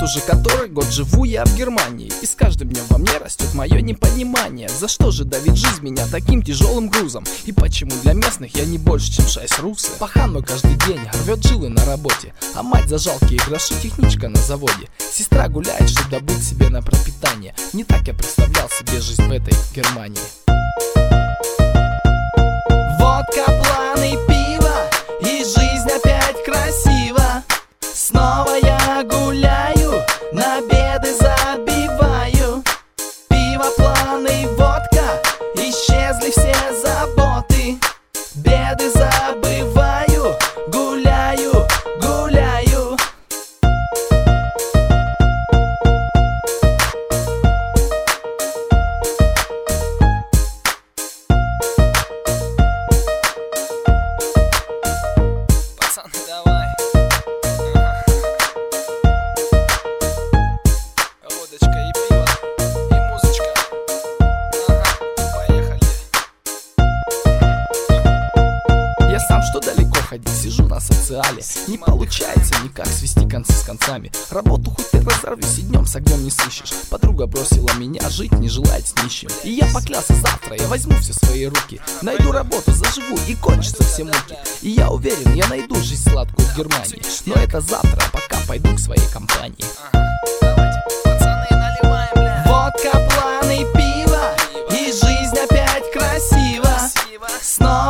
уже который год живу я в Германии, и с каждым днем во мне растет мое непонимание. За что же давит жизнь меня таким тяжелым грузом? И почему для местных я не больше, чем 6 русы? Пахан мой каждый день рвет жилы на работе, а мать за жалкие гроши техничка на заводе. Сестра гуляет, чтобы добыть себе на пропитание. Не так я представлял себе жизнь в этой Германии. Водка, планы, пиво, и жизнь опять красива. Снова я гуляю, на беды забиваю. Пиво, планы, водка, исчезли все заботы. Беды забываю, гуляю, гуляю. Пацаны, давай. Водочка и пиво, и музычка. Поехали. Я сам что далеко ходить, сижу на социале. Не получается никак свести концы с концами. Работу хоть ты разорвись, и днем с огнем не сыщешь. Подруга бросила меня, жить не желает с нищим. И я поклялся, завтра я возьму все в свои руки. Найду работу, заживу и кончатся все муки. И я уверен, я найду жизнь сладкую в Германии. Но это завтра, пока пойду к своей компании. Водка, планы, пиво, и жизнь опять красива. Снова